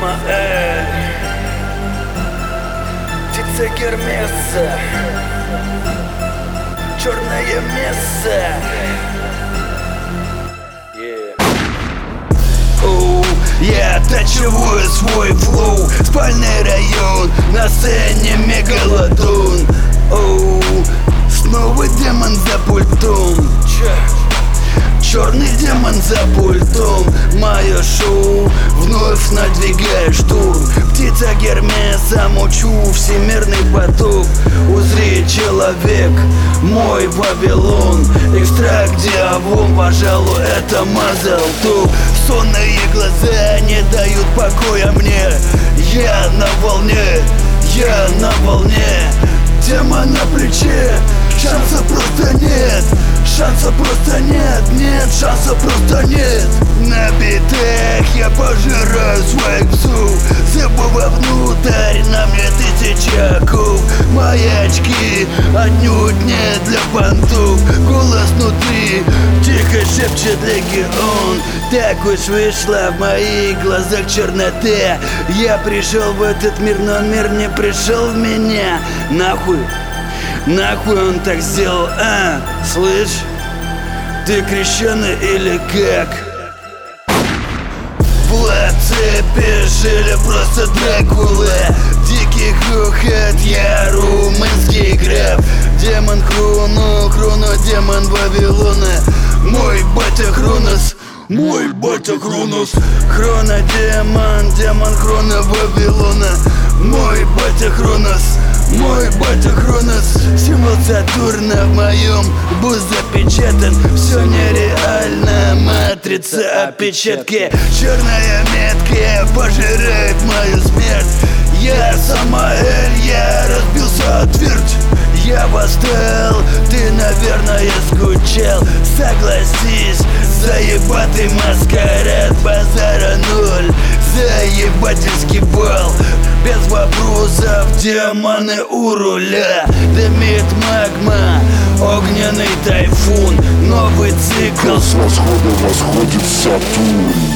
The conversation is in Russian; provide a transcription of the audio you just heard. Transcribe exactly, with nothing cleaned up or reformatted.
Самаэль, птица Гермеса, черное место. Оу, я оттачиваю свой флоу, спальный район, на сцене мегалодон. Оу, снова демон за пультом. Черный демон за пультом. Мое шоу вновь надвигает штурм. Птица Гермеса, мучу всемирный поток. Узри, человек, мой Вавилон. Экстракт диавон, пожалуй, это мазалтоп. Сонные глаза не дают покоя мне. Я на волне, я на волне. Демон на плече, шанса просто нет. Шанса просто нет, нет, шанса просто нет. На битах я пожираю своих псов. Забыва внутрь, на мне тысячи оков. Мои очки отнюдь не для понтов. Голос внутри тихо шепчет легион. Так уж вышла в моих глазах чернота. Я пришел в этот мир, но мир не пришел в меня. Нахуй Нахуй он так сделал, а? Слышь, ты крещеный или как? Влад цепи жили просто Дракула. Дикий хохот, я румынский граф. Демон Хроно, Хроно, демон Вавилона. Мой батя Хронос, мой батя Хронос. Хроно, демон, демон Хроно Вавилона. Мой батя Хронос, мой батя Хронос. Символ Сатурна в моем бус запечатан. Все нереально, матрица опечатки. Черная метка пожирает мою смерть. Я Самаэль, я разбился от твердь. Я восстал, ты, наверное, скучал. Согласись, заебатый маскарад, базара ноль. Заебательский бал, без вопросов, демоны у руля. Дымит магма, огненный тайфун. Новый цикл с восхода восходит Сатурн.